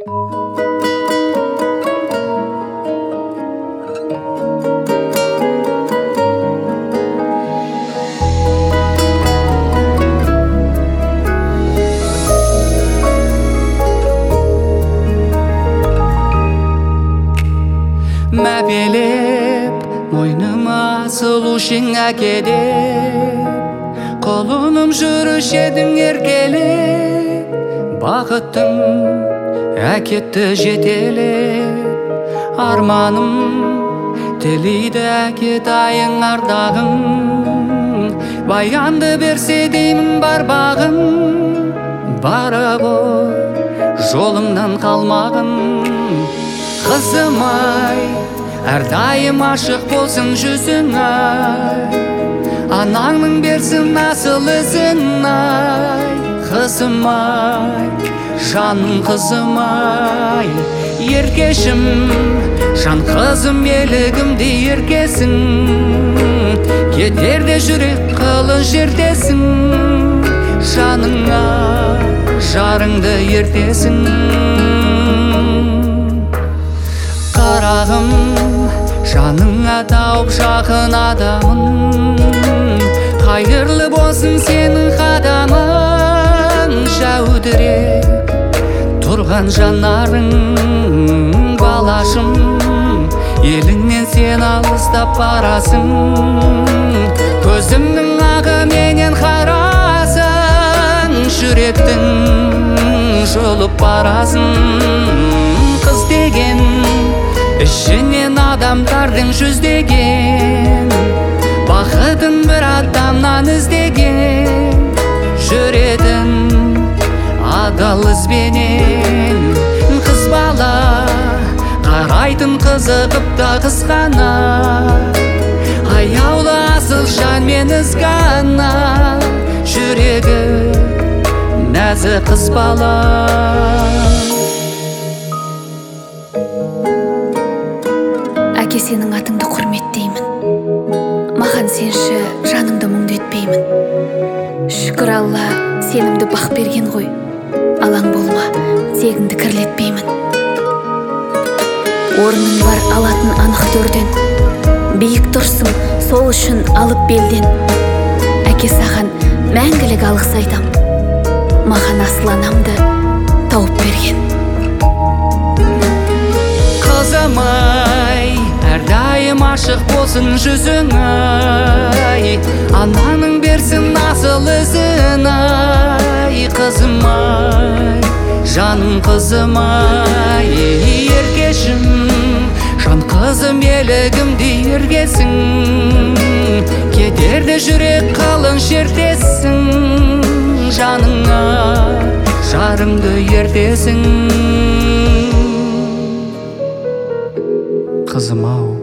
Мәпелеп мойныма сұлушың әкелеп, қолыным жүріш едің еркелеп, бақыттың әкетті жетелеп, арманым тілейді әкетайың ардағың, баянды берсе деймін бар бағым, бара ғой жолыңнан қалмағын. Қызым ай, әрдайым ашық болсын жүзің ай, анаңның берсін асыл ізін ай. Қызым ай, жаным қызым ай, еркешім, жан қызым елігімде еркесің, кетерде жүрек қылын жердесің, жаныңа жарыңды ертесің. Қарағым, жаныңа тауып жақын адамын, қайырлы болсын сенің қадамың, жәудіреп тұрған жанарың, балашым, еліңнен сен алыстап барасың, көзімнің ағы менен қарасың, жүректің жұлып барасың. Қыз деген ішінен адамдардың жүздеген, бақытын бір адамнан іздеген, жүретін адал ізбенен. Қыз бала қарайтын қызығып та қызғана, аяулы асыл жанмен ізгана, жүрегі нәзік қыз бала. Әке, сенің атыңды құрметтеймін, маған сенші жаныңды мұңды етпеймін. Шүкір Алла, сенімді бақ берген ғой, алаң болма, тегіңді кірлетпеймін. Орның бар алатын анық төрден, биік тұрсың сол үшін алып белден. Әке, саған мәңгілік алғыс айтам, маған асыл анамды тауып берген. Қызым ай, әрдайым ашық болсын жүзің ай, ананың берсін асыл ізін ай. Қызым ай, жаным қызым ай, еркешім, жан қызым елігімде ергесің, кетерде жүрек қалың шертесің, жаныңа жарыңды ертесің. Қызым ау,